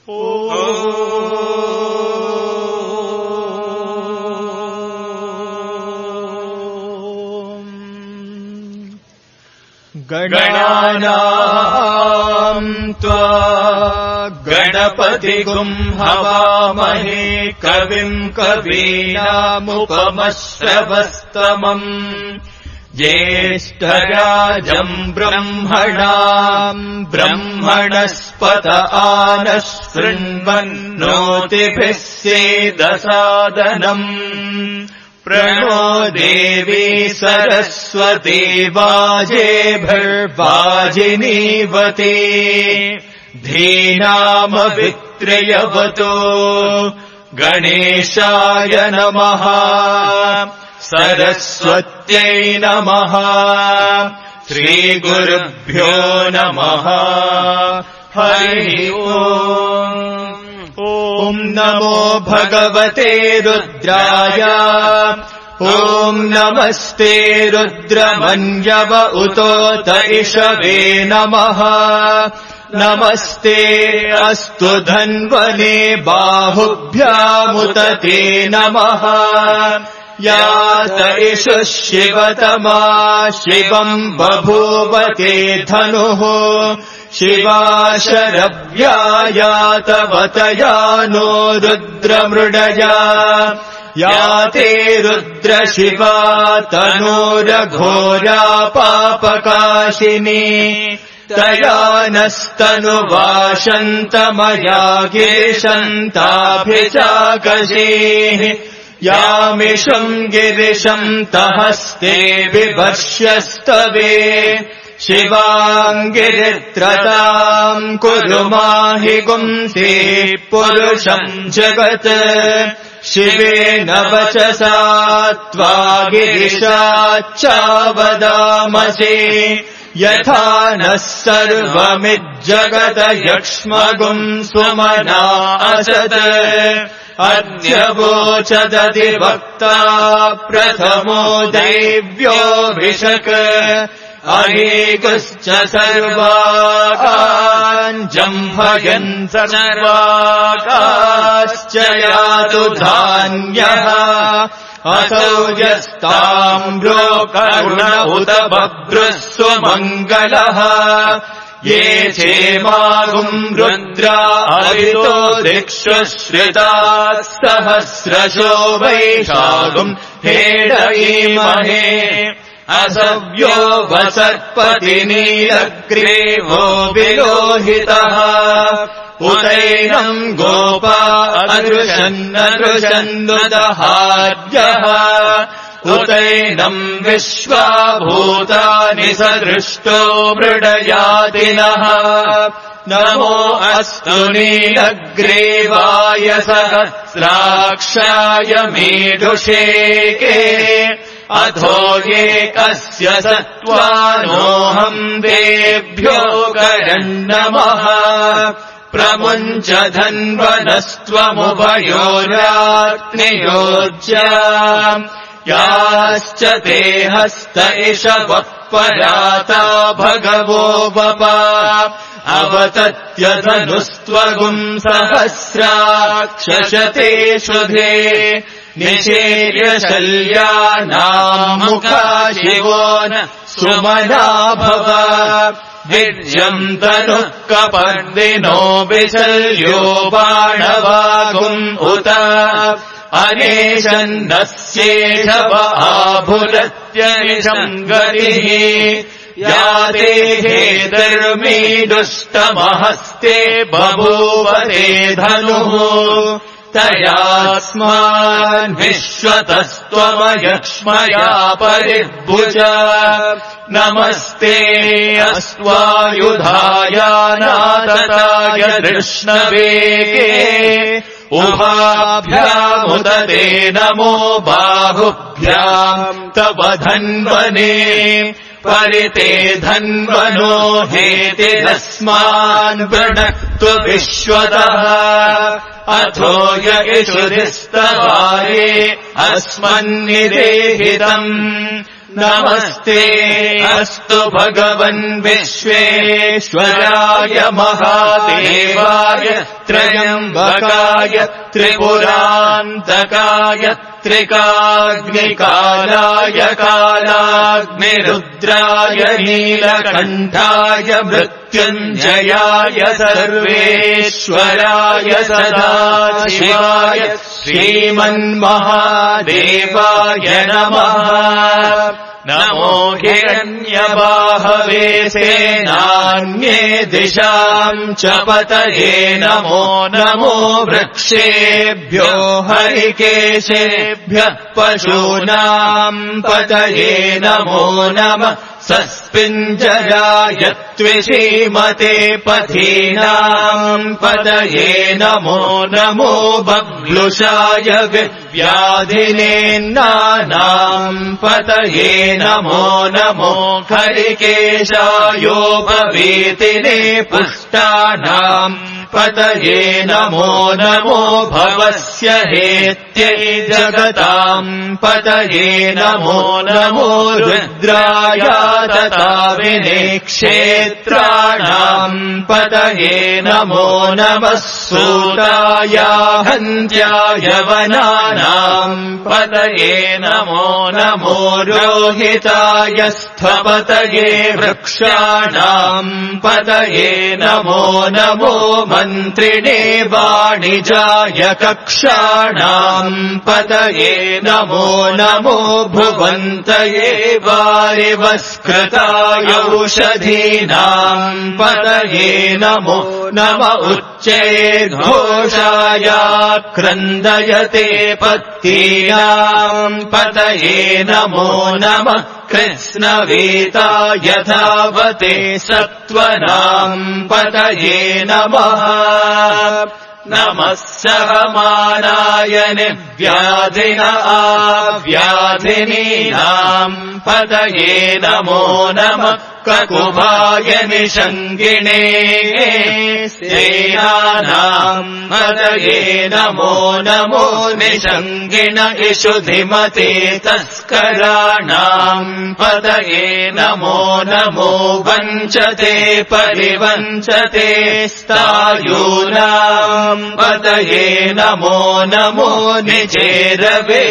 गणानाम् त्वा गणपतिगुम् हवामहे कविम् कवीनामुपमश्रवस्तमम् ज्येष्ठराजम् ब्रह्मणाम् ब्रह्मणस्पत आनः शृण्वन्नोतिभिः सेदसादनम् प्रणो देवी सरस्वती वाजेभिर्वाजिनीवती धीनामवित्रयवतो गणेशाय नमः सरस्वत्यै नमः श्रीगुरुभ्यो नमः हरिः ओम् ॐ नमो भगवते रुद्राय ॐ नमस्ते रुद्रमन्यव उतोत इषवे नमः नमस्ते अस्तु धन्वने बाहुभ्यामुत ते नमः यात इषु शिवतमा शिवम् बभूवते धनुः शिवा शरव्यायातवतया नो रुद्रमृडया याते रुद्रशिवा तनूरघोरा पापकाशिनी तया नस्तनुवाशन्तमया गिरिशन्ताभिचाकशेः यामिषम् गिरिशम् तहस्ते विवर्ष्यस्तवे शिवाङ्गिरित्रताम् कुरु माहि गुंसे पुरुषम् जगत् शिवेन वचसा त्वा गिरिशाच्चावदामसे यथा नः सर्वमिज्जगत यक्ष्मगुम् सुमना असत् अद्य वोचदधिवक्ता प्रथमो दैव्योऽभिषक् अनेकश्च सर्वाकान् जम्भयन् सर्वाकाश्च यातु धान्यः असौ यस्ताम्रो करुण उत बभ्रुः सुमङ्गलः ये चेमागुम् रुद्रा अरितो दिक्षु श्रिताः सहस्रशो वैशागुम् हेडयीमहे असव्यो वसर्पतिनीलग्रीवो विलोहितः उदैनम् गोपा अदृशन्नदृशन्नुदहार्यः उदैनम् विश्वाभूतानि सदृष्टो मृडयादिनः नमो अस्तु नीलग्रीवाय सहस्राक्षाय मेढुषेके अथो ये कस्य सत्त्वानोऽहम् देभ्यो करन्नमः प्रमुञ्च धन्वनस्त्वमुभयोराग्नियोज्या याश्च ते हस्त इषवः पराता भगवो वपा अवतत्यधनुस्त्वगुम् सहस्राक्षशते शुधे निशेर्य शल्यानामुखा शिवो न सुमना भव वीर्यम् तनुः कपर्दिनो विशल्यो बाणवागुम् उत अनेशन्नस्येषव आभुरत्यनिशम् गतिः याते हेदर्मीदुष्टमहस्ते बभूवते धनुः तयास्मान् विश्वतस्त्वमयक्ष्मया परिभुज नमस्ते अस्त्वायुधायानातताय कृष्णवेगे उभाभ्यामुत ते नमो बाहुभ्याम् तव धन्वने परिते धन्वनो हेतिरस्मान् वृणक्तु विश्वतः अथो य इषुधिस्तवारे अस्मन्निदेहितम् नमस्ते अस्तु भगवन् विश्वेश्वराय महादेवाय त्र्यम्बकाय त्र्यम्बकाय त्रिपुरान्तकाय त्रिकाग्निकालाय कालाग्निरुद्राय नीलकण्ठाय मृत्युञ्जयाय सर्वेश्वराय सदाशिवाय श्रीमन्महादेवाय नमः। नमो हिरण्यबाहवे सेनान्ये दिशाम् च पतये नमो नमो वृक्षेभ्यो हरिकेशेभ्यः पशूनाम् पतये नमो नमः। सस्पिञ्जराय त्विषीमते पथीनाम् पतये नमो नमो बभ्लुषाय व्याधिनेन्नानाम् पतये नमो नमो हरिकेशायोपवीतिने पुष्टानाम् पतये नमो नमो भवस्य हेत्यै जगताम् पतये नमो नमो रुद्राय तथा विनेक्षेत्राणाम् पतये नमो नमः। सूताय हन्त्याय वनानाम् पतये नमो नमो रोहिताय स्थपतये वृक्षाणाम् पतये नमो नमो मन्त्रिणे वाणिजाय कक्षाणाम् पतये नमो नमो भुवन्तये वारिवस्कृताय औषधीनाम् पतये नमो नम उच्चैर्घोषाय क्रन्दयते पत्तीनाम् पतये नमो नमः। कृत्स्नवेताय धावते सत्त्वनाम् पतये नमः। नमः सहमानाय निव्याधिन आव्याधिनीनाम् पतये नमो नमः। ककुभाय निषङ्गिणे सेनानाम् पतये नमो नमो निषङ्गिण इषुधिमते तस्कराणाम् पतये नमो नमो वञ्चते परिवञ्चते स्तायूनाम् पतये नमो नमो निचेरवे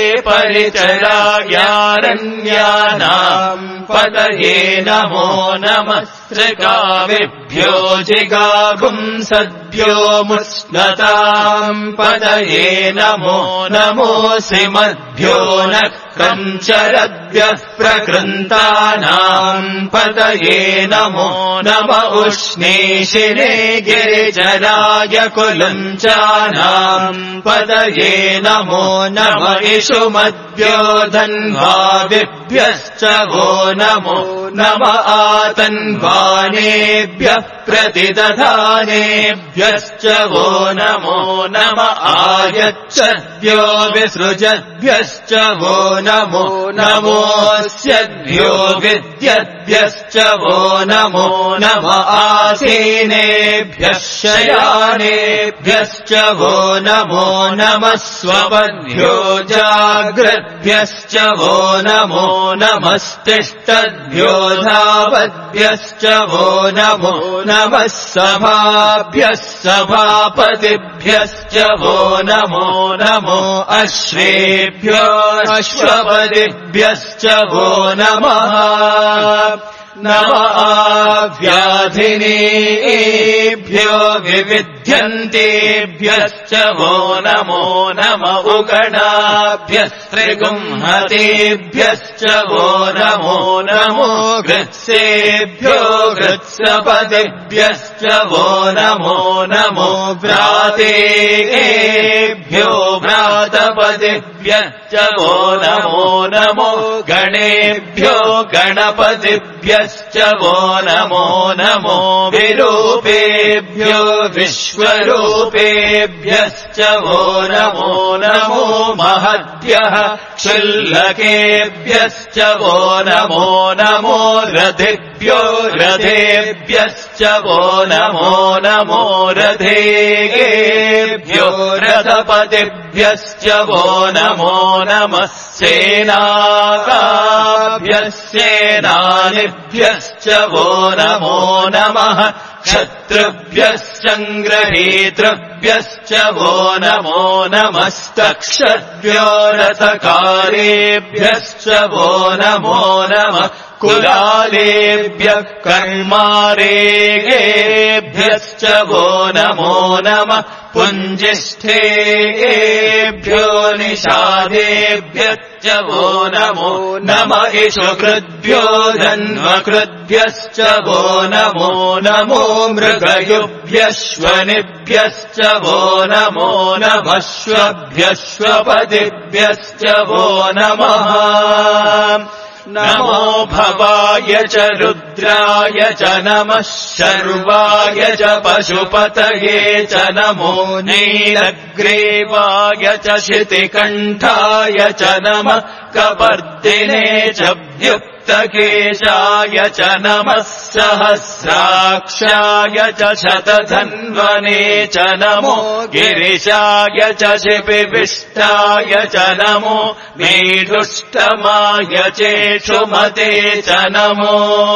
परिचरायारण्यानाम् पतये नमो नमः। त्रिगाविभ्यो जिगागुंसद्भ्यो मुष्णताम् पतये नमो नमो सिमद्भ्यो नक्रञ्चरद्भ्यः प्रकृन्तानाम् पतये नमो नम उष्णीशिने गिरिजराय कुलञ्चानाम् पतये नमो नम इषुमद्भ्यो धन्वाविभ्यश्च वो नमो नम आतन्वानेभ्यः प्रतिदधानेभ्यश्च वो नमो नम आयच्छद्भ्यो विसृजद्भ्यश्च वो नमो नमोऽस्यद्भ्यो विद्यद्भ्यश्च वो नमो नम आसीनेभ्यः शयानेभ्यश्च वो नमो नमः। स्वपद्भ्यो जाग्रद्भ्यश्च वो नमो नमस्तिष्ठद्भ्यो धावद्भ्यश्च वो नमो नमः। सभाभ्यः सभापतिभ्यश्च वो नमो नमो अश्वेभ्यो अश्वपतिभ्यश्च वो नमः। नम आव्याधिनेभ्यो विविध्यन्तेभ्यश्च वो नमो नम उगणाभ्यस्त्रिगुंहतेभ्यश्च वो नमो नमो गृत्सेभ्यो गृत्सपतिभ्यश्च वो नमो नमो व्रातेभ्यो व्रातपतिभ्यश्च वो नमो नमो गणेभ्यो गणपतिभ्यश्च वो नमो नमो विरूपेभ्यो विश्वरूपेभ्यश्च वो नमो नमो महद्भ्यः क्षुल्लकेभ्यश्च वो नमो नमो रथेभ्यो रथेभ्यश्च वो नमो नमो रथेभ्यो रथपतिभ्यश्च वो नमो नमः। सेनाकाभ्यः सेनानिभ्यश्च वो नमो नमः। क्षत्रुभ्यश्चङ्ग्रहेतृभ्यश्च वो नमो नमस्तक्षद्भ्यो रथकारेभ्यश्च वो नमो नमः कुलालेभ्यः कर्मारेभ्यश्च वो नमो नमः पुञ्जिष्ठेभ्यो निषादेभ्यश्च वो नमो नमः इषुकृद्भ्यो धन्वकृद्भ्यश्च वो नमो नमो मृगयुभ्यश्वनिभ्यश्च वो नमो नमः श्वभ्यश्वपतिभ्यश्च वो नमः नमो भवाय च रुद्राय च नमः शर्वाय च पशुपतये च नमो नीलग्रीवाय च शितिकण्ठाय च नमः कपर्दिने च व्युक्तकेशाय च नमः सहस्राक्षाय च शतधन्वने च नमो गिरिशाय च शिपिविष्टाय च नमो मेढुष्टमाय चेषुमते च नमो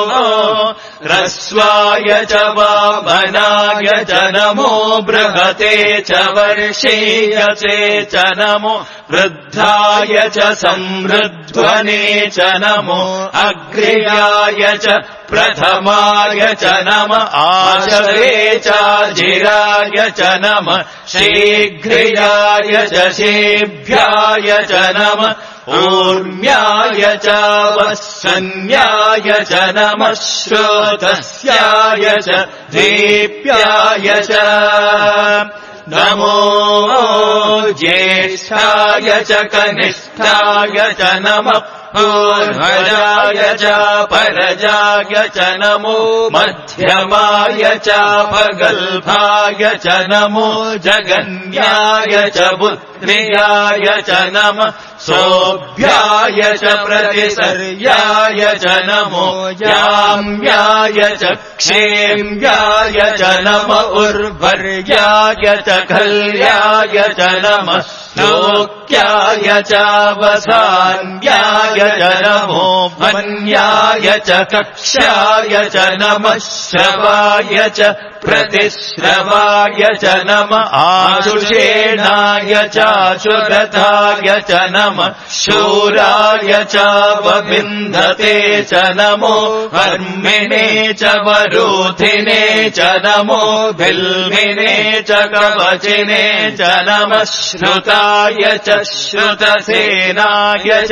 ह्रस्वाय च वामनाय च नमो बृहते च वर्षीयसे च नमो वृद्धाय च संवृध्वने च नमो अग्र्याय च प्रथमाय च नमः आशवे चाजिराय च नमः शीघ्रियाय च शेभ्याय च नमः ऊर्म्याय च वत्सन्याय च नमः श्रोतस्याय च दीप्याय च नमो ज्येष्ठाय च कनिष्ठाय च नमः पूर्वजाय च परजाय च नमो मध्यमाय च भगल्भाय च नमो जगन्याय च पुत्र्याय च नमः सोऽभ्याय च प्रतिसर्याय च नमो याम्याय च क्षेम्याय च नमः उर्वर्याय च खल्याय च नमः लोक्याय च वसान्याय च नमो वन्याय च कक्ष्याय च नमः श्रवाय च प्रतिश्रवाय च नमः आशुषेणाय चाशुरथाय च नमः शूराय च वविन्धते च नमो वर्मिणे च वरूथिने च नमो बिल्मिने च कवचिने च नमः श्रुताय च श्रुतसेनाय च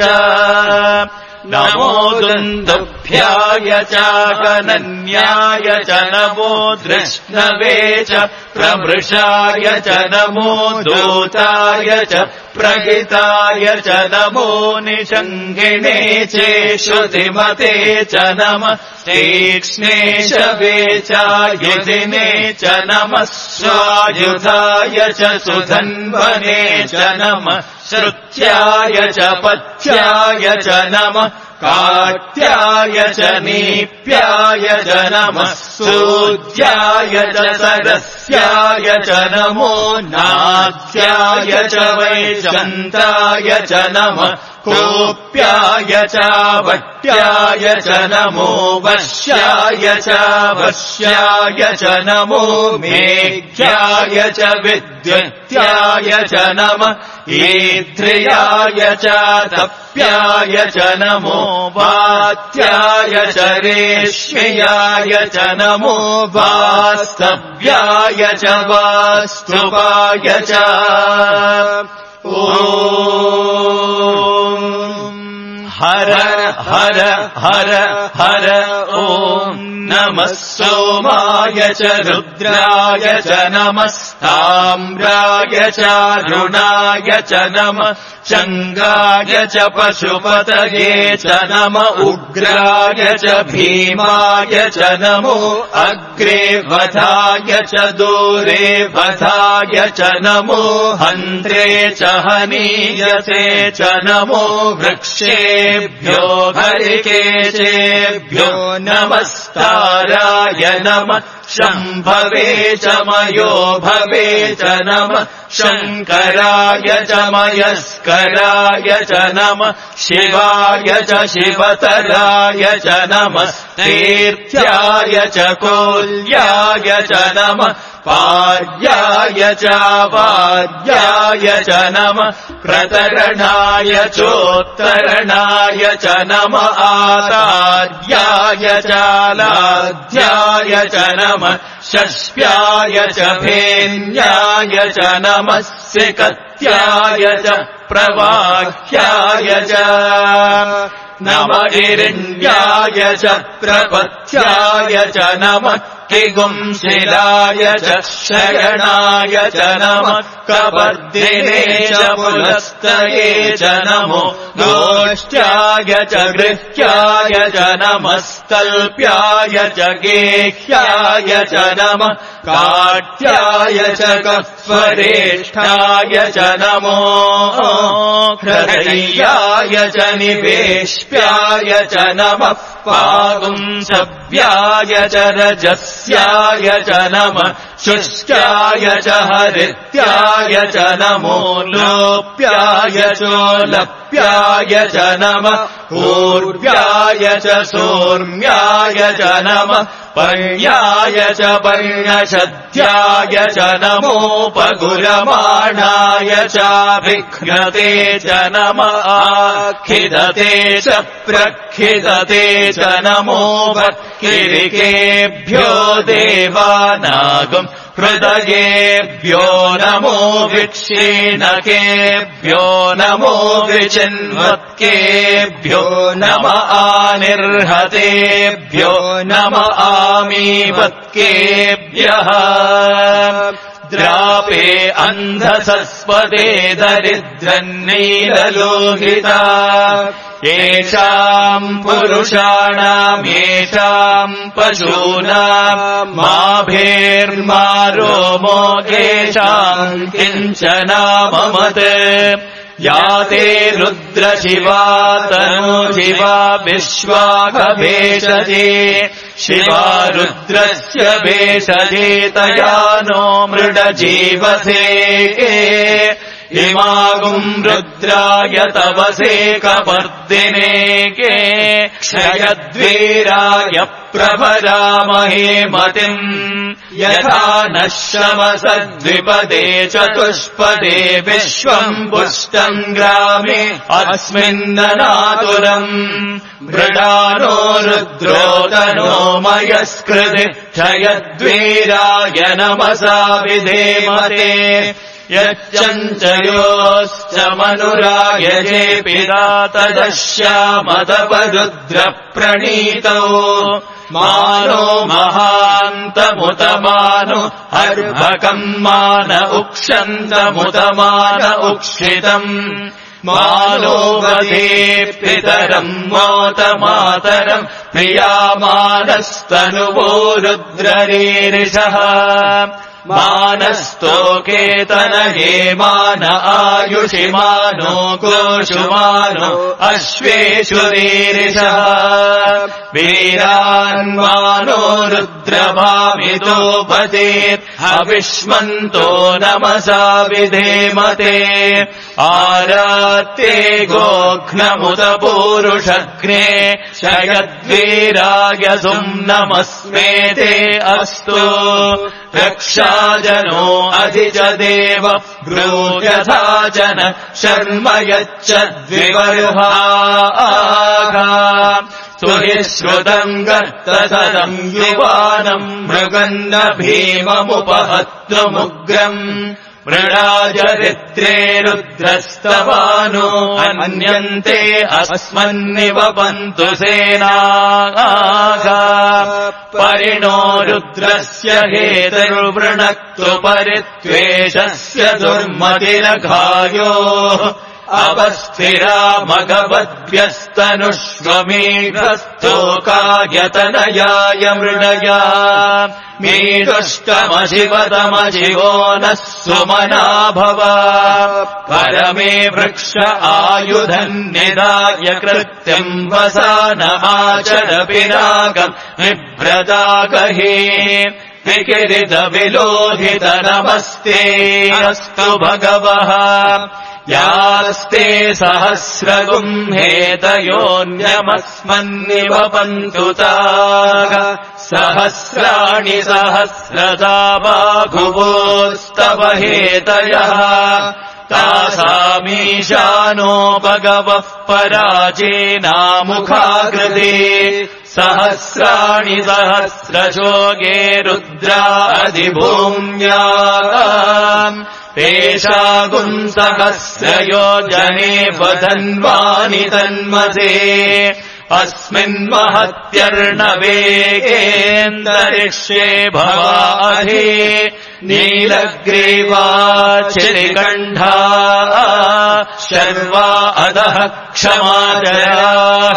नमो दुन्दुभ्याय च गणन्याय च नमो दृष्णवे च प्रमृषाय च नमो दूताय च प्रहिताय च नमो निषङ्गिणे चेषुतिमते च नमः तीक्ष्णेशवे चायुधिने च नमः स्वायुधाय च सुधन्वने च नमः श्रुत्याय च पथ्याय च नमः काट्याय च नीप्याय च नमः सूद्याय च सरस्याय च नमो नाद्याय च वैजन्ताय च नमः कोप्याय च वट्याय च नमो वश्याय च वश्याय च नमो मेघ्याय च विद्युत्याय च नमः ईध्र्याय च तप्याय च नमो वात्याय च रेश्म्याय च नमो वास्तव्याय च वास्तुवाय च हर हर हर हर ॐ नमः सोमाय च रुद्राय च नमस्ताम्राय च रुणाय च नमः चङ्गाय च पशुपतये च नम उग्राय च भीमाय च नमो अग्रे वधाय च दूरे वधाय च नमो हन्त्रे च हनीयसे च नमो वृक्षेभ्यो हरिकेशेभ्यो नमस्ताराय नमः शम्भवे च मयो भवे च नमः शङ्कराय च मयस्कराय च नमः शिवाय च शिवतराय च नमः तीर्थ्याय च कोल्याय च नमः पार्याय च वार्याय च नमः प्रतरणाय चोत्तरणाय च नमः आतार्याय च लाध्याय च नमः शस्प्याय च भेन्याय च नमः सिकत्याय च प्रवाह्याय च नमः हिरण्याय च प्रपथ्याय च नमः किगुंशिलाय च शयनाय च नमः कपर्दिने च पुलस्तये च नमो गोष्ठ्याय च गृह्याय च नमः स्तल्प्याय च गेह्याय च नमः काट्याय च कस्वरेष्ठाय च नमो हृदयाय च निवेश्याय च नमः पागुंसव्याय च रजस्याय च नमः शुष्क्याय च हरित्याय च नमो लोप्याय चोलप्याय च नमः ऊर्व्याय च सोर्म्याय च नमः पर्याय च पर्णशद्याय च नमोपगुरमाणाय चाभिघ्नते च नमः आखिदते च प्रखिदते च नमो भक्तिरिकेभ्यो देवानागम् हृदयेभ्यो नमो विक्षीणकेभ्यो नमो विचिन्वत्केभ्यो नम आनिर्हतेभ्यो नम आमीवत्केभ्यः द्रापे अन्धसस्पदे दरिद्रन्नीललोहिता येषाम् पुरुषाणाम् येषाम् पशूनाम् माभेर्मा रोमो येषाम् किञ्चनाममत् या ते रुद्रशिवा तनूशिवा विश्वाकभेषजे शिवा रुद्रस्य भेषजे तया नो मृडजीवसे इमागुम् रुद्राय तवसे कपर्दिने के क्षयद्वीराय प्रभरामहे मतिम् यथा नः शमसद्विपदे चतुष्पदे विश्वम् पुष्टम् ग्रामे अस्मिन्ननातुरम् मृडानो रुद्रो तनो मयस्कृति क्षयद्वीराय नमसा विधेमते यच्चञ्चयोश्च मनुरायजे पिता तदश्यामतपरुद्रप्रणीतौ मानो महान्तमुतमानु अर्भकम् मान उक्षन्तमुतमान उक्षितम् मानो वधे पितरम् मोतमातरम् प्रियामानस्तनुवो रुद्ररीरिषः मानस्तोकेतन हेमान आयुषिमानो गोषुमानो अश्वेषु रीरिषः वीरान्मानो रुद्रभामितो पतेत् अविष्मन्तो नमसा विधेमते आरात्ये गोघ्नमुत पूरुषग्ने शयद्वीराय सुम्नमस्मेते अस्तु रक्षाजनो अधि च देव ब्रूयथा जन शर्म यच्च द्विवर्हागा सुहिश्रुतम् गर्ततरम् युवानम् मृगन्न भीममुपहत्वमुग्रम् मृडाजरित्रे रुद्रस्तवानो अन्यन्ते अस्मन्निवपन्तु सेनागा परिणो रुद्रस्य हेतुर्वृणक्तु परित्वेषस्य दुर्मतिरघायो अवस्थिरा मघवद्भ्यस्तनुष्वमेघस्तोकायतनयाय मृडया मीदुष्टमशिवतमशिवो नः सुमना भव परमे वृक्ष आयुधन्निदाय कृत्यम् वसानमाचर पिनाकम् निभ्रदागहे विकिरितविलोहित नमस्ते अस्तु भगवः यास्ते सहस्रगुम्हेतयोऽन्यमस्मन्निवपन्तु ताः सहस्राणि सहस्रदा बाहुवोस्तव हेतयः तासामीशानो भगवः पराजेनामुखाकृते सहस्राणि सहस्रशोगे रुद्रादिभूम्याम् तेषागुम् सहस्रयोजने वधन्वानि तन्मसे अस्मिन्महत्यर्णवेगेऽन्तरिक्षे भवाधे नीलग्रीवाचिरिकण्ठा शर्वा अधः क्षमाजयाः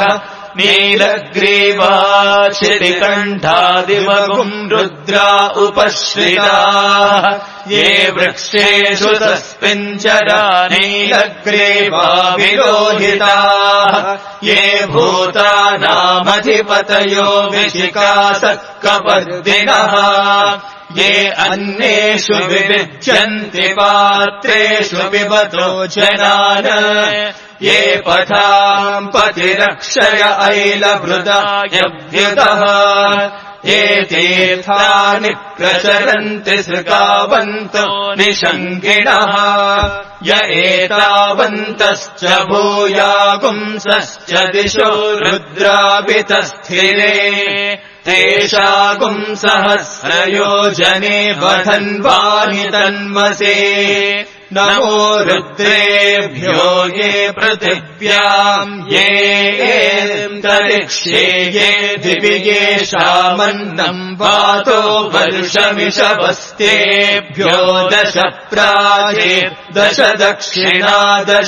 नीलग्रीवाचिरिकण्ठादिवगुम् रुद्रा उपश्रिताः ये वृक्षेषु तस्मिञ्चरा नीलग्रीवा विलोहिताः ये भूतानामधिपतयो विशिखासः कपर्दिनः ये अन्येषु विविध्यन्ति पात्रेषु पिबतो जनान् ये पथाम् पतिरक्षय ऐलभृदायव्युतः ये तीर्थानि प्रचरन्ति सृगावन्तो निशङ्किणः य एतावन्तश्च भूयागुंसश्च दिशो रुद्रापितस्थिरे तेषागुम् सहस्रयोजने वधन्वानि तन्मसे नमो रुद्रेभ्यो ये पृथिव्याम् ये अन्तरिक्षे ये दिवि येषामन्नम् वातो वर्षमिषवस्तेभ्यो 10 प्राचेर्दश दक्षिणा 10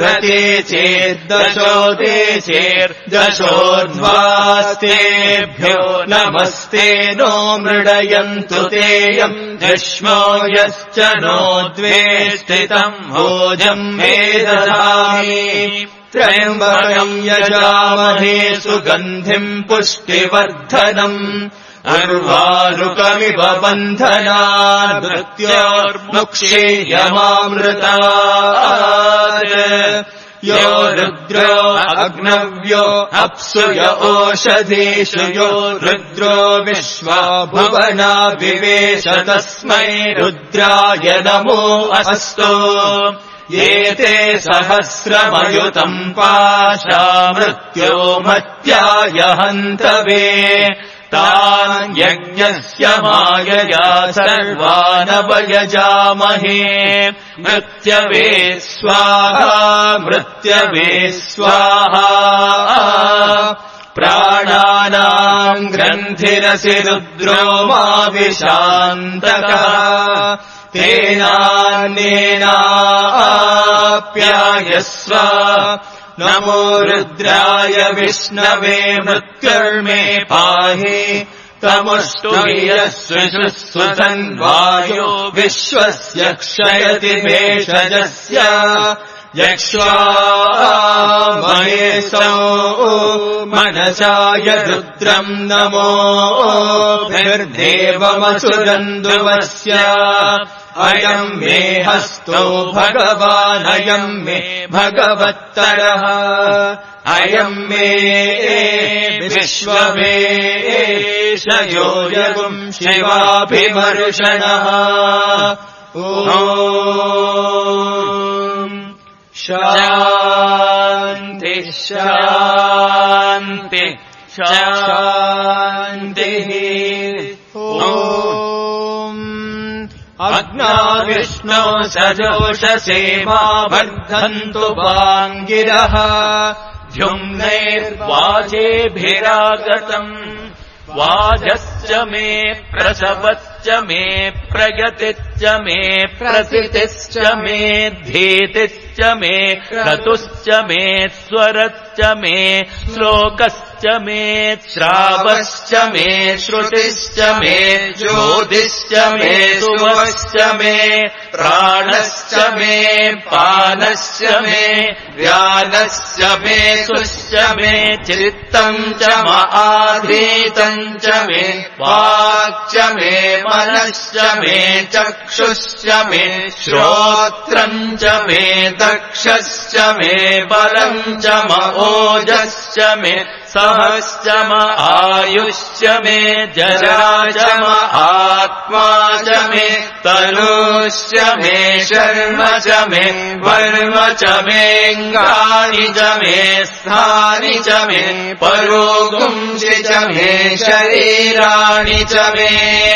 प्रतीचेर्दशोदेशेर्दशोर्ध्वास्तेभ्यो नमस्ते नो मृडयन्तु तेयम् दश्मो यश्च नो द्वेष्टितम् भोजम् मे दधामि त्र्यम्बकम् यजामहे सुगन्धिम् पुष्टिवर्धनम् अर्वारुकमिव बन्धनात् मृत्योर्मुक्षीयमामृतात् यो रुद्रो अग्नव्यो अप्सु य ओषधीषु यो रुद्रो विश्वा भुवना विवेश तस्मै रुद्राय नमो अस्तु ये ते सहस्रमयुतम् पाशा मृत्यो मत्याय हन्तवे तान् यज्ञस्य मायया सर्वानवयजामहे मृत्यवे स्वाहा मृत्यवे स्वाहा प्राणानाम् ग्रन्थिरसि रुद्रो मा विशान्तकः तेनान्येनाप्यायस्व नमो रुद्राय विष्णवे मृत्युर्मे पाहि तमुष्टुयस्वसन्वायो विश्वस्य क्षयति भेषजस्य यक्ष्वामहेशो मनसाय रुद्रम् नमोभिर्देवमसुरन्दुवस्य अयम् मे हस्तो भगवान् अयम् मे भगवत्तरः अयम् मे विश्वमेशयो यगुम् शिवाभिमर्शनः ॐ शान्ति शान्ति शान्तिः ॐ अग्नाविष्णो सजोषसे मा वर्धन्तु वाङ्गिरः द्युम्नैर्वाजेभिरागतम् वाजश्च मे प्रसवश्च मे प्रगतिश्च मे प्रसितिश्च मे धीतिश्च मे क्रतुश्च मे स्वरत् मन्त्रश्च मे श्लोकश्च मे श्रावश्च मे श्रुतिश्च मे ज्योतिश्च मे सुवश्च मे प्राणश्च मे पानश्च मे व्यानश्च मे सुश्च मे चित्तम् च आधीतम् च मे वाक्च मे मनश्च मे चक्षुश्च मे श्रोत्रम् च मे दक्षश्च मे बलम् च ओजश्च मे सहश्च आयुश्च मे जरा च आत्मा च मे तनुश्च मे शर्म च मे वर्म च मेऽङ्गानि च मे स्थानि च मे परोगुंसि च मे शरीराणि च मे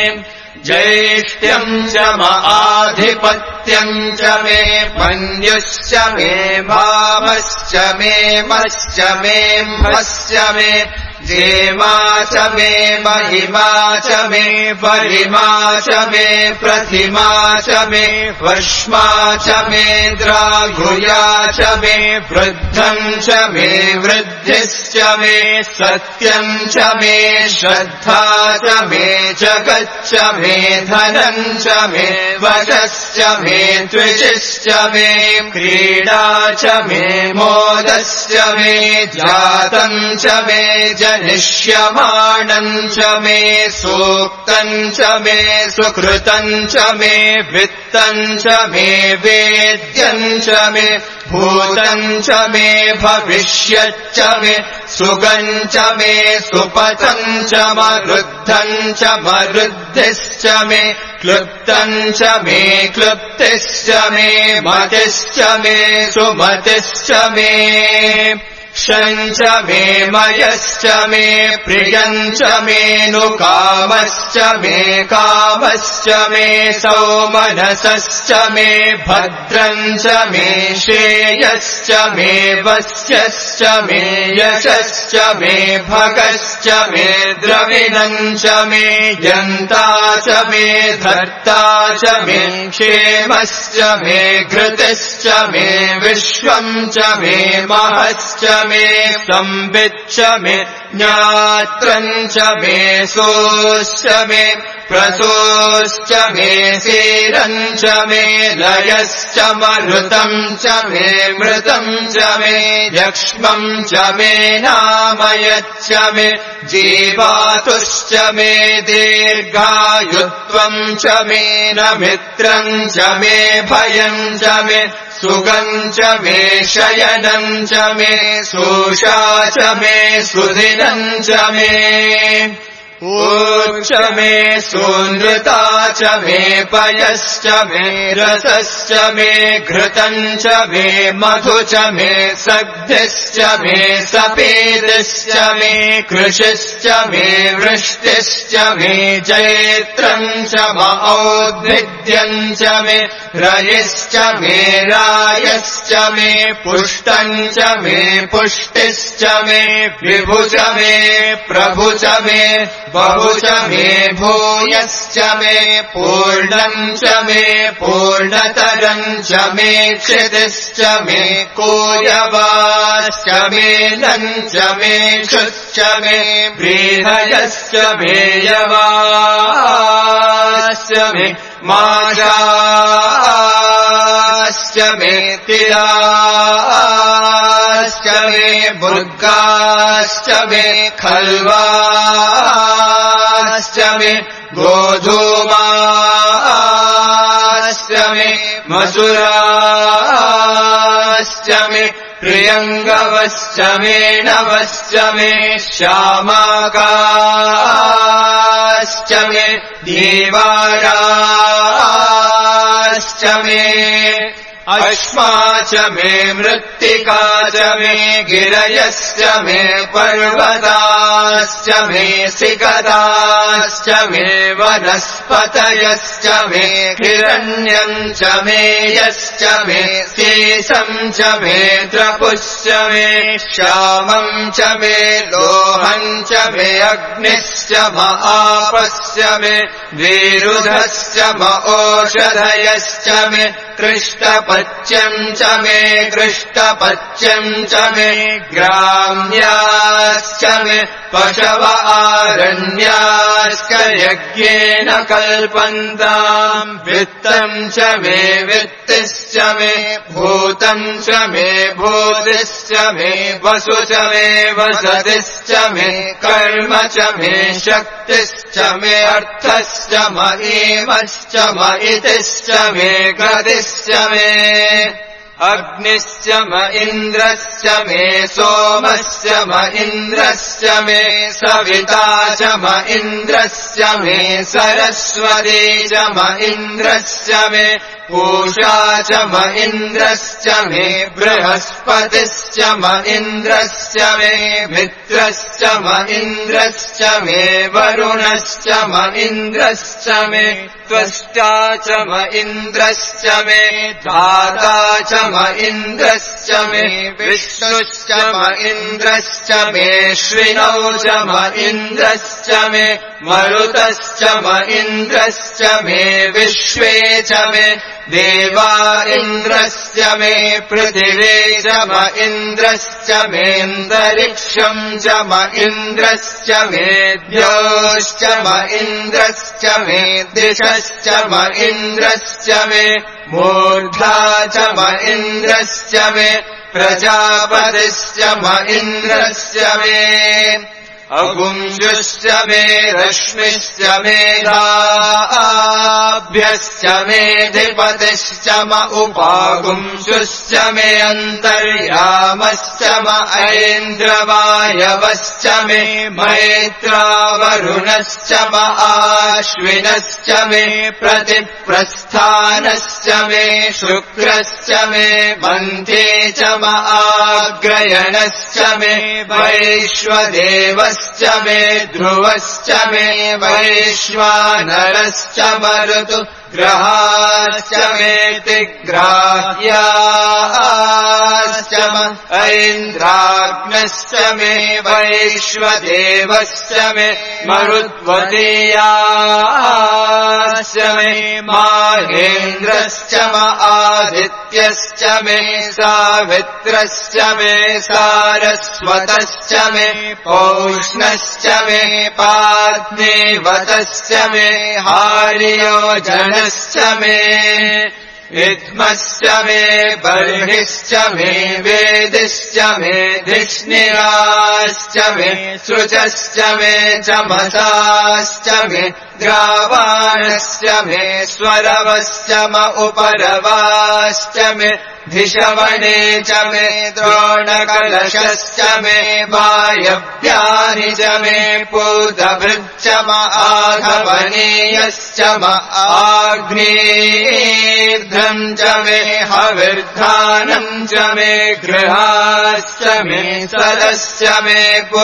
ज्येष्ठ्यम् च आधिपत्यम् च मे मन्युश्च मे भावश्च मे मश्च मे म्भश्च मे जेमा च मे महिमा च मे परिमा च मे प्रतिमा च मे वश्मा च मे द्राघुया च मे वृद्धम् च मे वृद्धिश्च मे सत्यम् च मे श्रद्धा च मे जगच्च मे धनम् च मे वशश्च मे द्विषश्च मे क्रीडा च मे मोदश्च मे जातम् च मे निष्यमाणम् च मे सूक्तम् च मे सुकृतम् च मे वित्तम् च मे वेद्यम् च मे भूतम् च मे भविष्यच्च मे सुगम् च मे सुपथम् च मरुद्धम् च मरुद्धिश्च मे क्लुप्तम् च मे क्लुप्तिश्च मे मतिश्च मे सुमतिश्च मे क्षम् च मे मयश्च मे प्रियम् च मे नुकामश्च मे कामश्च मे सौमनसश्च मे भद्रम् च मे श्रेयश्च मे वस्यश्च मे यशश्च मे भगश्च मे द्रविणम् च मे यन्ता च मे धर्ता च मे क्षेमश्च मे घृतिश्च मे विश्वम् च मे महश्च मे संविच्च मे ज्ञात्रम् च मे सोश्च मे प्रसोश्च मे सीरम् च मे लयश्च मरुतम् च मे मृतम् च मे यक्ष्मम् च मे नामयच्च मे जीवातुश्च मे दीर्घायुत्वम् च मे न मित्रम् च मे भयम् च मे सुगम् च मे शयनम् च मे सोषा च मे सुदिनम् च मे ऊर्च मे सुनृता च मे पयश्च मे रसश्च मे घृतम् च मे मधु च मे सग्धिश्च मे सपेदश्च मे कृषिश्च मे वृष्टिश्च मे जैत्रम् च औद्भिद्यम् च मे रयिश्च मे रायश्च मे पुष्टम् च मे पुष्टिश्च मे विभु च मे प्रभु च मे बहु च मे भूयश्च मे पूर्णम् च मे पूर्णतरम् च मे क्षितिश्च मे कोयवाश्च मे नम् च मे क्षुश्च मे बृहयश्च मे यवाश्च मे माशाश्च मे तिलाश्च मे बुर्गाश्च मे खल्वाश्च मे गोधूमाश्च मे मसुराश्च मे प्रियङ्गवश्च मे नवश्च मे श्यामाकाश्च मे देवाराश्च मे अश्मा च मे मृत्तिका च मे गिरयश्च मे पर्वताश्च मे सिकताश्च मे वनस्पतयश्च मे हिरण्यम् च मे यश्च मे शेषम् च मे द्रपुश्च मे श्यामम् च मे लोहम् च मे अग्निश्च आपश्च मे विरुधश्च ओषधयश्च मे कृष्टप कृष्टपत्यम् च मे कृष्टपत्यम् च मे ग्राम्याश्च मे पशव आरण्याश्च यज्ञेन कल्पन्ताम् वित्तम् च मे वित्तिश्च मे भूतम् च मे भूतिश्च मे वसु च मे वसतिश्च मे कर्म च मे शक्तिश्च मे अर्थश्च महीमश्च महितिश्च मे गतिश्च मे अग्निश्च म इन्द्रश्च मे सोमश्च म इन्द्रश्च मे सविता च म इन्द्रश्च मे सरस्वती च म इन्द्रश्च मे पूषा च म इन्द्रश्च मे बृहस्पतिश्च म इन्द्रश्च मे मित्रश्च म इन्द्रश्च मे वरुणश्च म इन्द्रश्च मे त्वष्टा च म इन्द्रश्च मे धाता च म इन्द्रश्च मे विष्णुश्च म इन्द्रश्च मे श्विनौ च म इन्द्रश्च मे मरुतश्च म इन्द्रश्च मे विश्वे च मे देवा इन्द्रश्च मे पृथिवे च म इन्द्रश्च मेऽन्तरिक्षम् च म इन्द्रश्च मे द्योश्च म इन्द्रश्च मे दिशश्च म इन्द्रश्च मे मूर्धा च म इन्द्रश्च मे प्रजापतिश्च म इन्द्रश्च मे अगुंजुश्च मे रश्मिश्च मेधाभ्यश्च मेधिपतिश्च म उपागुंशुश्च मे अन्तर्यामश्च म ऐन्द्रवायवश्च मे मैत्रावरुणश्च म आश्विनश्च मे प्रतिप्रस्थानश्च मे शुक्रश्च मे मन्थे च म आग्रयणश्च मे वैश्वदेवश्च मे ध्रुवश्च मे वैश्वानरश्च मरुतु ग्रहाश्च मे तिग्राह्याश्च म ऐन्द्राग्नश्च मे वैश्वदेवश्च मे मरुत्वतीयाश्च मे माहेन्द्रश्च म आदित्यश्च मे सावित्रश्च मे सारस्वतश्च मे पौष्णश्च मे पार्थिवतश्च मे हार्योजनश्च मे इत्मश्च मे बर्हिश्च मे वेदिश्च मे धिष्णिराश्च मे सृजश्च मे चमसाश्च मे द्रावाणश्च मे स्वरवश्च म उपरवाश्च मे धिषवणे च मे द्रोणकलशश्च मे वायव्यानि च मे पूतभृच्च म आघवनीयश्च म आग्नेर्ध्रम् च मे हविर्धानम् च मे गृहाश्च मे सदश्च मे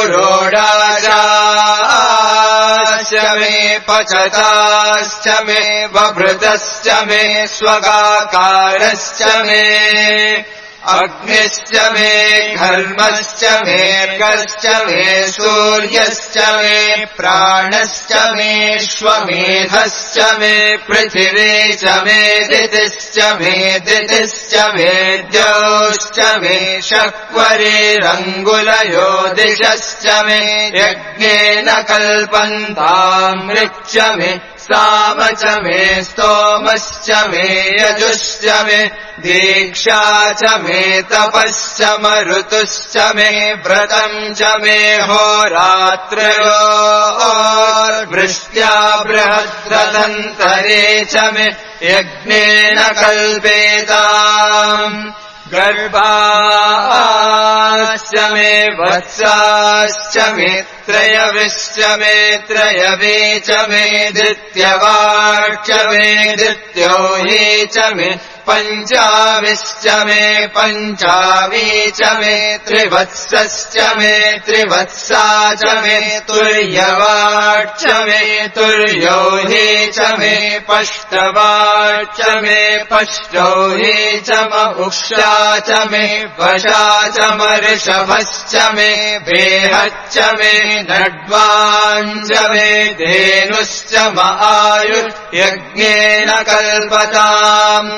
पुरोडाशाश्च मे पचताश्च मे वभृतश्च मे स्वगाकारश्च मे अग्निश्च मे घर्मश्च मेऽर्कश्च मे सूर्यश्च मे प्राणश्च मेऽश्वमेधश्च मे पृथिवी च मे दितिश्च मे दितिश्च मे द्यौश्च मे शक्वरेरङ्गुलयो दिशश्च मे यज्ञेन कल्पन्तामृच्च मे साम च मे स्तोमश्च मे यजुश्च मे दीक्षा च मे तपश्च मरुतुश्च मे व्रतम् च मे होरात्रयोर्वृष्ट्या बृहद्रथन्तरे च मे यज्ञेन कल्पेताम् गर्भाश्च मे वत्साश्च मे त्रयविश्च मे त्रयवे च मे दित्यवाक्ष मे दित्योहि च मे पञ्चाविश्च मे पञ्चावी च मे त्रिवत्सश्च मे त्रिवत्सा च मे तुर्यवाक्ष मे तुर्योहि च मे पष्टवाक्ष मे पष्टोहि च म उक्षा च मे वशा च मर्षभश्च मे बेहच्च मे नड्वाञ्च मे धेनुश्च म आयुर्यज्ञेन कल्पताम्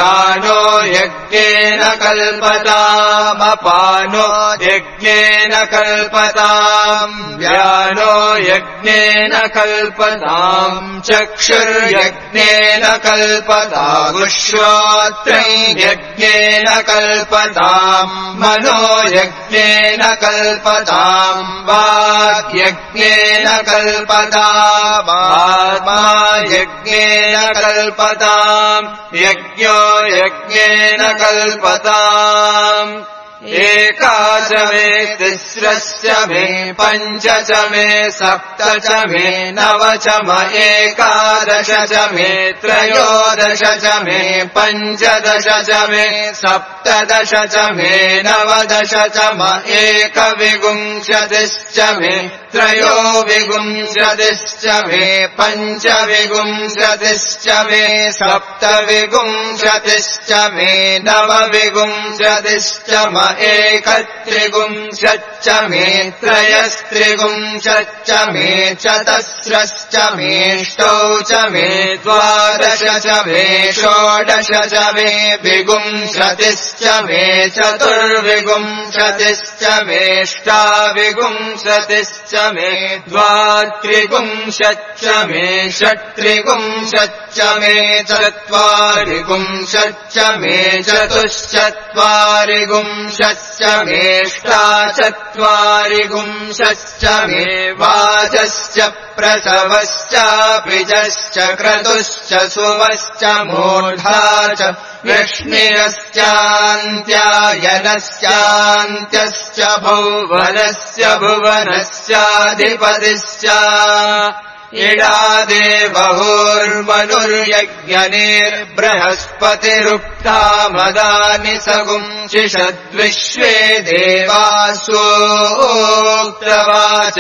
व्यानो यज्ञेन कल्पतामपानो यज्ञेन कल्पताम् व्यानो यज्ञेन कल्पताम् चक्षुर्यज्ञेन कल्पतामुश्रोत्रं यज्ञेन कल्पताम् मनो यज्ञेन कल्पताम् वाग्यज्ञेन कल्पतामात्मा यज्ञेन कल्पताम् यज्ञो यज्ञेन कल्पताम् एकाच मे तिस्रश्च मे पञ्च च मे सप्त च मे नव च म एकादश च मे त्रयोदश च मे पञ्चदश च मे सप्तदश च मे नवदश च म एकविंशतिश्च मे त्रयोविंशतिश्च मे पञ्चविंशतिश्च मे सप्तविंशतिश्च मे नवविंशतिश्च म एकत्रिंशच्च मे त्रयस्त्रिंशच्च मे चतस्रश्च मेष्टौ च मे द्वादश च मे षोडश च मे विंशतिश्च मे चतुर्विंशतिश्च मेष्टाविंशतिश्च मे द्वात्रिंशच्च मे षट्त्रिंशच्च मे चत्वारिंशच्च मे चतुश्चत्वारिंशच्च मेष्टाचत्वारिंशच्च मे वाचश्च प्रसवश्चापिजश्च क्रतुश्च सुवश्च मूढा च वृष्णिरश्चान्त्यायनश्चान्त्यश्च भुवनस्य भुवनस्याधिपतिश्च इडादेवहुर्मनुर्यज्ञनिर्बृहस्पतिरुक्ता मदानि सगुंशिषद्विश्वे देवासोक्तवाच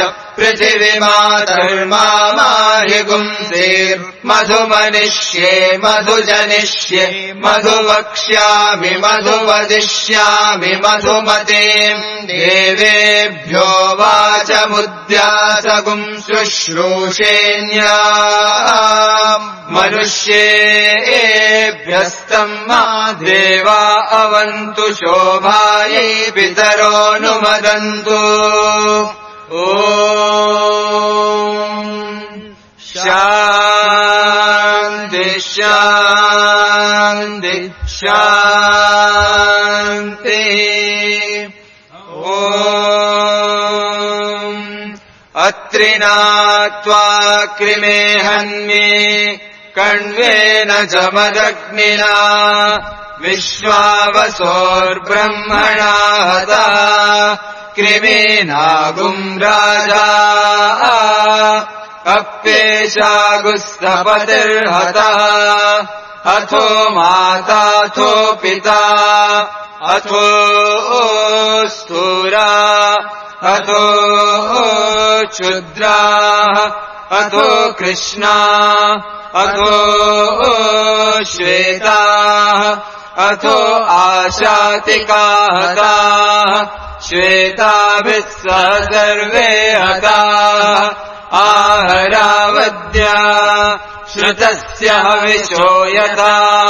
पृथिवीमातर्माहिगुंसेर्मधुमनिष्ये मधुजनिष्ये मधुवक्ष्यामि मधुवदिष्यामि मधुमतीम् देवेभ्यो वाचमुद्यासगुं शुश्रूषेण्या मनुष्येभ्यस्तम् मा देवा अवन्तु शोभायै पितरोऽनुमदन्तु ॐ शान्ति शान्ति शान्ति ॐ अत्रिनात्वा कृमे हन्ये कण्वेन च मदग्निना विश्वावसोर्ब्रह्मणा हता कृमेनागुम् राजा अप्येषागुस्तपतिर्हता अथो माताथो पिता अथो स्थूरा अथो क्षुद्राः अथो कृष्णा अथो श्वेताः अथो आशातिकाहताः श्वेताभिः सह सर्वे हताः आहरावद्या श्रुतस्य हविषो यथा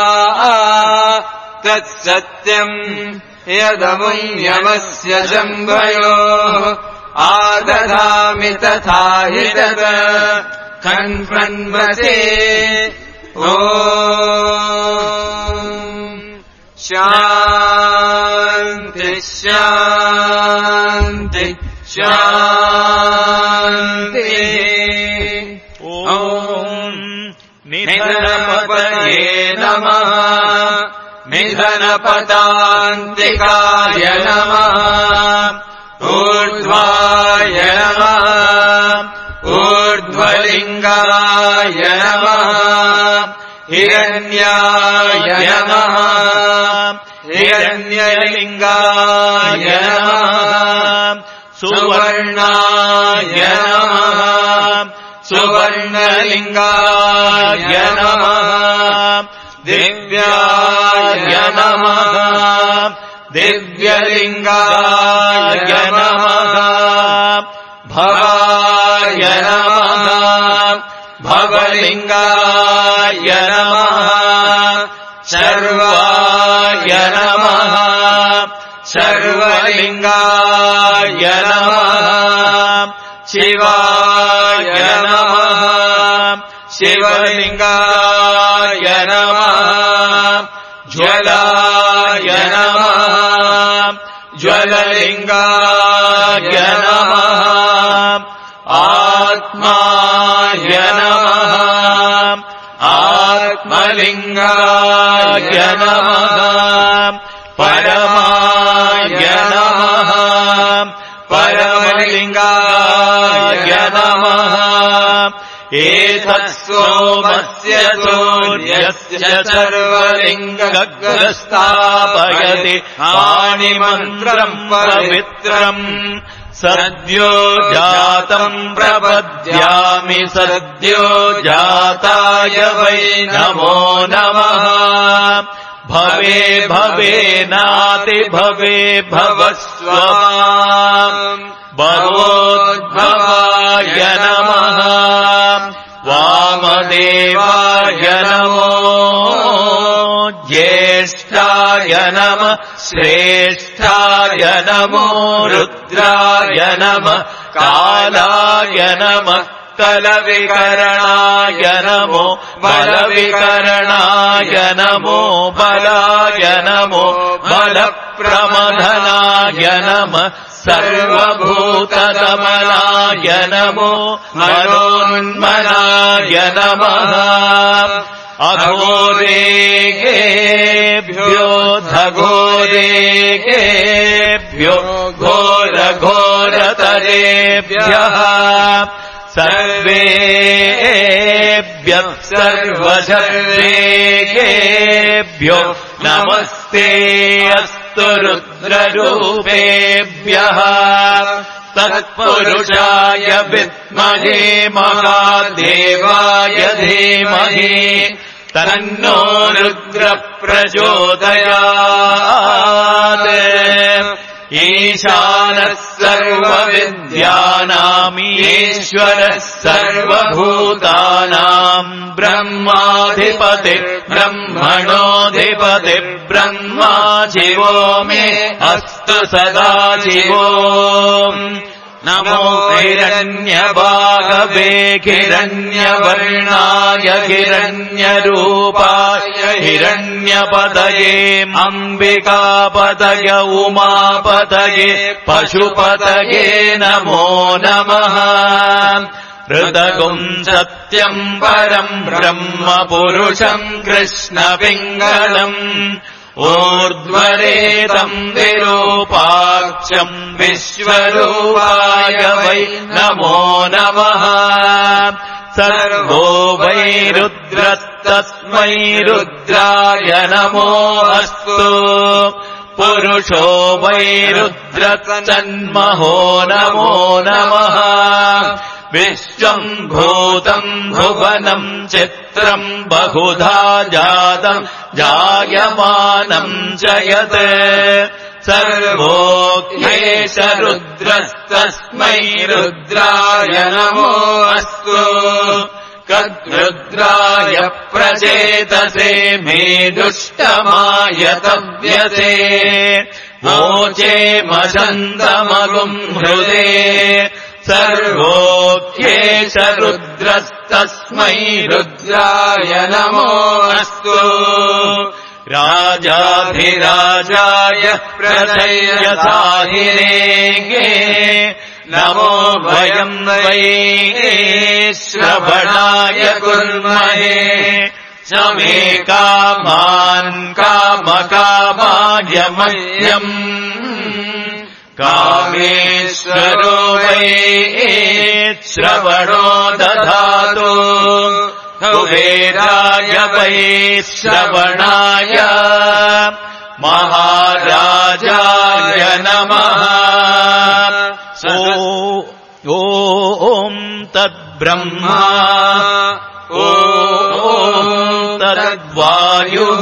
तत्सत्यम् यदमुम् यमस्य शम्भयोः आदधामि तथा हि तत् खन्वन्वसे ॐ शान्ति शान्ति शान्ति ॐ निधनपतये नमः निधनपदान्तिकाय नमः ऊर्ध्वाय नमः ऊर्ध्वलिङ्गाय नमः हिरण्याय नमः हिरण्यलिङ्गाय नमः सुवर्णाय नमः सुवर्णलिङ्गाय नमः दिव्याय नमः दिव्यलिङ्गाय नमः भवाय नमः भवलिङ्गाय नमः शर्वाय नमः शर्वलिङ्गाय नमः शिवाय नमः शिवलिङ्गाय नमः ज्वलाय नमः ज्वललिङ्गाय नमः आत्माय नमः आत्मलिङ्गाय नमः परमाय नमः परमलिङ्गाय नमः एतत्सोमस्य सूर्यस्य सर्वलिङ्गग्रस्थापयति पाणिमन्त्रम् पवित्रम् सद्यो जातम् प्रपद्यामि सद्यो जाताय वै नमो नमः भवे भवे नाति भवे भवस्वम् भवोद्भवाय नमः वामदेवाय नमो ज्येष्ठाय नमः श्रेष्ठाय नमो रुद्राय नमः कालाय नमः कलविकरणाय नमो बलविकरणाय नमो बलाय नमो बलप्रमथनाय नमः सर्वभूतदमनाय नमो मनोन्मनाय नमः अघोरेभ्यो धघोरेभ्यो घोरघोरतरेभ्यः सर्वेभ्यः सर्वसर्वेभ्यो नमस्ते अस्तु रुद्ररूपेभ्यः तत्पुरुषाय विद्महे महादेवाय धीमहि तन्नो रुद्रः प्रचोदयात् ईशानः सर्वविद्यानाम् ईश्वरः सर्वभूतानाम् ब्रह्माधिपतिः ब्रह्मणोऽधिपतिः ब्रह्मा शिवो मे अस्तु सदा शिवो नमो हिरण्यभागवे हिरण्यवर्णाय हिरण्यरूपाय हिरण्यपतये अम्बिकापतये उमापतये पशुपतये नमो नमः हृदगुम् सत्यम् परम् ब्रह्म पुरुषम् कृष्णपिङ्गलम् ऊर्ध्वरेतम् विरूपाक्षम् विश्वरूपाय वै नमो नमः सर्वो वै रुद्रस्तस्मै रुद्राय नमो अस्तु पुरुषो वै रुद्रस्तन्महो नमो नमः विश्वम् भूतम् भुवनम् चित्रम् बहुधा जातम् जायमानम् च यत् सर्वोऽख्येष रुद्रस्तस्मै रुद्राय नमो अस्तु कद्रुद्राय प्रचेतसे मे दुष्टमायतव्यसे वोचेमशन्तमगुम् हृदे सर्वोऽख्येष रुद्रस्तस्मै रुद्राय नमो अस्तु राजाधिराजाय प्रचयसाहिने नमो वयम् वै श्रवणाय कुर्महे समे कामान् कामकामाय मह्यम् कामेश्वरो वै श्रवणो दधातु कुबेराय वै श्रवणाय महाराजाय नमः ॐ तद्ब्रह्मा ॐ तद्वायुः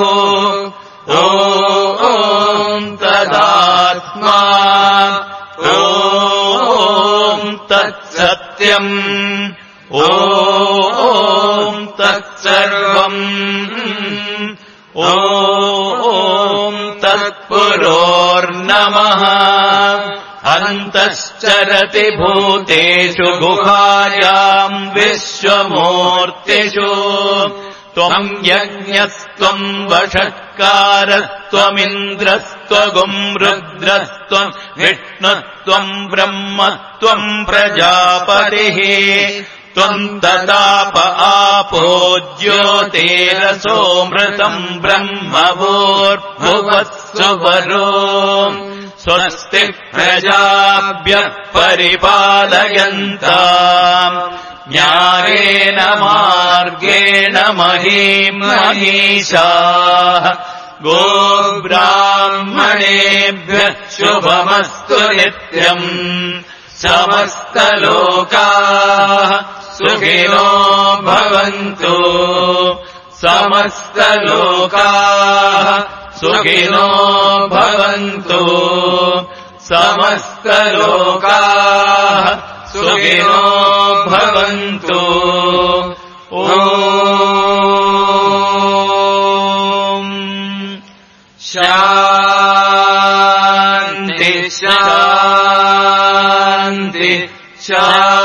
ॐ तदात्मा ॐ तत्सत्यम् ॐ तत्सर्वम् ॐ गुरोर्नमः अन्तश्चरति भूतेषु गुहायाम् विश्वमूर्तिषु त्वम् यज्ञस्त्वम् वषट्कारस्त्वमिन्द्रस्त्वगुम् रुद्रस्त्वम् विष्णुस्त्वम् ब्रह्मस्त्वम् प्रजापतिः त्वम् तताप आपो ज्योतिरसोऽमृतम् ब्रह्मभूर्भुवः सुवरो स्वस्ति प्रजाभ्यः परिपालयन्ताम् न्यायेन मार्गेण महीम् महीषाः गोब्राह्मणेभ्यः शुभमस्तु नित्यम् समस्तलोकाः सुखिनो भवन्तु समस्तलोकाः सुखिनो भवन्तु समस्तलोकाः सुखिनो भवन्तु ॐ शान्ति शान्ति शान्ति